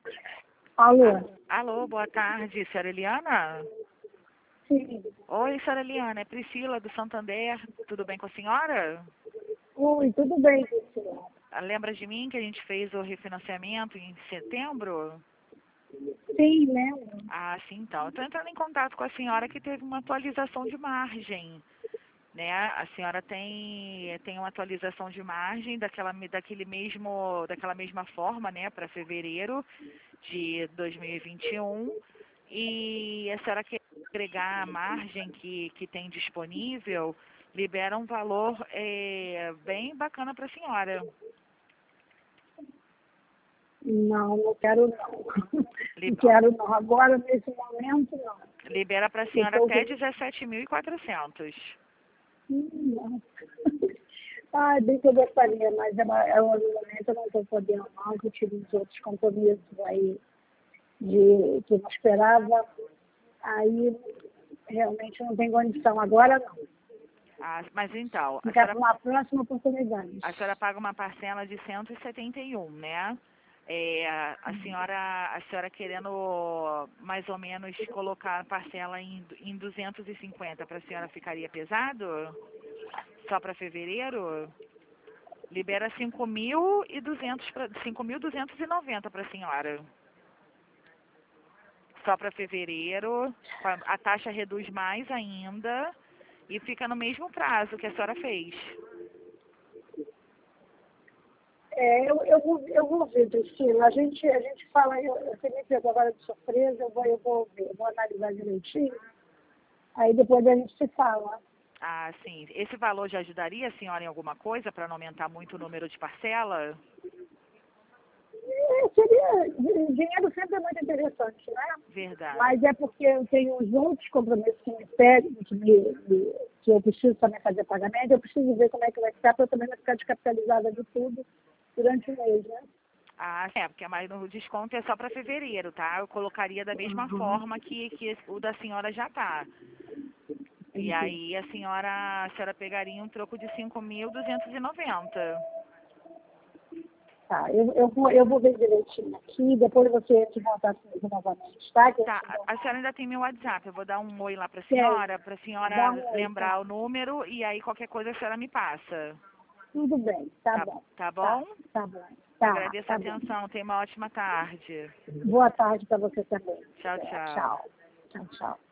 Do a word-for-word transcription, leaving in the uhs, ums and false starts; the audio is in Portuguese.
Alô? Alô, boa tarde, senhora Eliana? Sim. Oi, senhora Eliana, é Priscila do Santander, tudo bem com a senhora? Oi, tudo bem, Priscila? Ah, lembra de mim que a gente fez o refinanciamento em setembro? Sim, lembro. Ah, sim, então. Eu estou entrando em contato com a senhora que teve uma atualização de margem, né? A senhora tem, tem uma atualização de margem daquela, daquele mesmo, daquela mesma forma, né, para fevereiro de dois mil e vinte e um. E a senhora quer agregar a margem que, que tem disponível, libera um valor é, bem bacana para a senhora. Não, não quero não. Não Li- quero não. Agora, nesse momento, não. Libera para a Eu senhora tô... até dezessete mil e quatrocentos. Hum, não. Ai, bem que eu gostaria, mas é, uma- é, um- no momento eu não estou podendo não, que eu tive uns outros compromissos aí de, que eu não esperava. Aí, realmente, não tem condição. Agora, não. Ah, mas então, a Ficar para senhora, uma próxima oportunidade. a senhora paga uma parcela de cento e setenta e um, né? É, a senhora, a senhora querendo mais ou menos colocar a parcela em, em duzentos e cinquenta, para a senhora ficaria pesado? Só para fevereiro? Libera cinco mil e duzentos para cinco mil duzentos e noventa para a senhora. Só para fevereiro, a taxa reduz mais ainda e fica no mesmo prazo que a senhora fez. É, eu, eu, vou, eu vou ver, Priscila. A gente, a gente fala, eu, você me pegou agora de surpresa, eu vou, eu vou ver, eu vou analisar direitinho. Aí depois a gente se fala. Ah, sim. Esse valor já ajudaria a senhora em alguma coisa para não aumentar muito o número de parcela? É, seria, dinheiro sempre é muito interessante, né? Verdade. Mas é porque eu tenho os outros compromissos que me pedem, que, me, me- que eu preciso também fazer pagamento, eu preciso ver como é que vai ficar para eu também não ficar descapitalizada de tudo durante o mês, né? Ah, é, porque mais no desconto é só para fevereiro, tá? Eu colocaria da mesma Uhum, forma que, que o da senhora já tá. E entendi. aí a senhora, a senhora pegaria um troco de cinco mil duzentos e noventa. Tá, eu, eu, vou, eu vou ver direitinho aqui, depois você entra em contato comigo novamente, tá? Que eu Tá, te dou a uma... senhora ainda tem meu WhatsApp, eu vou dar um oi lá pra Quer, senhora, pra dá senhora um oi, tá? lembrar o número e aí qualquer coisa a senhora me passa. Tudo bem, tá Tá, bom. tá Tá, bom? tá bom. Tá, Agradeço a tá bom. atenção, tenha uma ótima tarde. Boa tarde para você também. Tchau, É, tchau. tchau. Tchau, tchau.